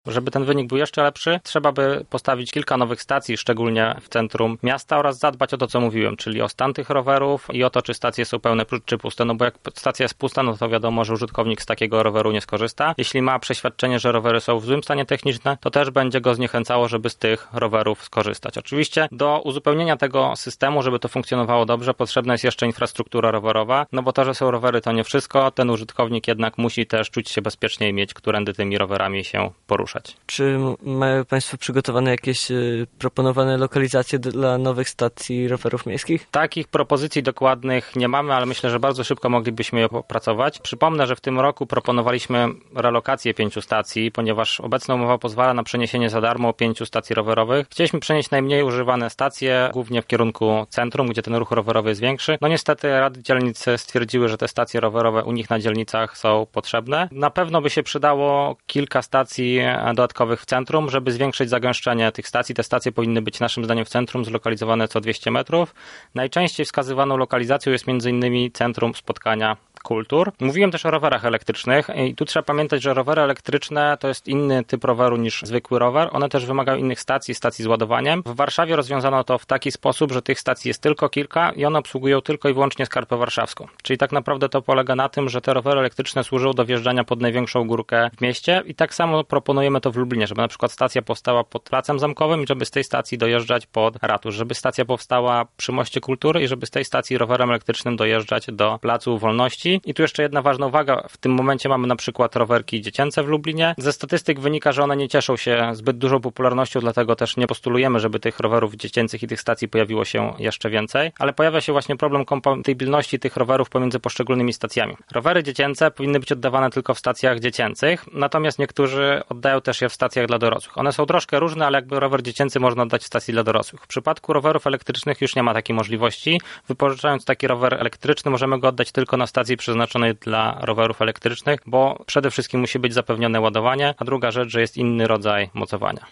Żeby ten wynik był jeszcze lepszy, trzeba by postawić kilka nowych stacji, szczególnie w centrum miasta oraz zadbać o to, co mówiłem, czyli o stan tych rowerów i o to, czy stacje są pełne czy puste, no bo jak stacja jest pusta, no to wiadomo, że użytkownik z takiego roweru nie skorzysta. Jeśli ma przeświadczenie, że rowery są w złym stanie technicznym, to też będzie go zniechęcało, żeby z tych rowerów skorzystać. Oczywiście do uzupełnienia tego systemu, żeby to funkcjonowało dobrze, potrzebna jest jeszcze infrastruktura rowerowa, no bo to, że są rowery, to nie wszystko. Ten użytkownik jednak musi też czuć się bezpiecznie i mieć którędy tymi rowerami się poruszać. Czy mają Państwo przygotowane jakieś proponowane lokalizacje dla nowych stacji rowerów miejskich? Takich propozycji dokładnych nie mamy, ale myślę, że bardzo szybko moglibyśmy je opracować. Przypomnę, że w tym roku proponowaliśmy relokację 5 stacji, ponieważ obecna umowa pozwala na przeniesienie za darmo 5 stacji rowerowych. Chcieliśmy przenieść najmniej używane stacje, głównie w kierunku centrum, gdzie ten ruch rowerowy jest większy. No niestety rady dzielnic stwierdziły, że te stacje rowerowe u nich na dzielnicach są potrzebne. Na pewno by się przydało kilka stacji dodatkowych w centrum, żeby zwiększyć zagęszczenie tych stacji. Te stacje powinny być naszym zdaniem w centrum zlokalizowane co 200 metrów. Najczęściej wskazywaną lokalizacją jest m.in. Centrum Spotkania Kultur. Mówiłem też o rowerach elektrycznych i tu trzeba pamiętać, że rowery elektryczne to jest inny typ roweru niż zwykły rower. One też wymagają innych stacji z ładowaniem. W Warszawie rozwiązano to w taki sposób, że tych stacji jest tylko kilka i one obsługują tylko i wyłącznie Skarpę Warszawską. Czyli tak naprawdę to polega na tym, że te rowery elektryczne służą do wjeżdżania pod największą górkę w mieście i tak samo proponujemy to w Lublinie, żeby na przykład stacja powstała pod Placem Zamkowym i żeby z tej stacji dojeżdżać pod ratusz, żeby stacja powstała przy Moście Kultury i żeby z tej stacji rowerem elektrycznym dojeżdżać do Placu Wolności. I tu jeszcze jedna ważna uwaga, w tym momencie mamy na przykład rowerki dziecięce w Lublinie. Ze statystyk wynika, że one nie cieszą się zbyt dużą popularnością, dlatego też nie postulujemy, żeby tych rowerów dziecięcych i tych stacji pojawiło się jeszcze więcej, ale pojawia się właśnie problem kompatybilności tych rowerów pomiędzy poszczególnymi stacjami. Rowery dziecięce powinny być oddawane tylko w stacjach dziecięcych, natomiast niektórzy oddają też je w stacjach dla dorosłych. One są troszkę różne, ale jakby rower dziecięcy można oddać w stacji dla dorosłych. W przypadku rowerów elektrycznych już nie ma takiej możliwości. Wypożyczając taki rower elektryczny możemy go oddać tylko na stacji przeznaczonej dla rowerów elektrycznych, bo przede wszystkim musi być zapewnione ładowanie, a druga rzecz, że jest inny rodzaj mocowania.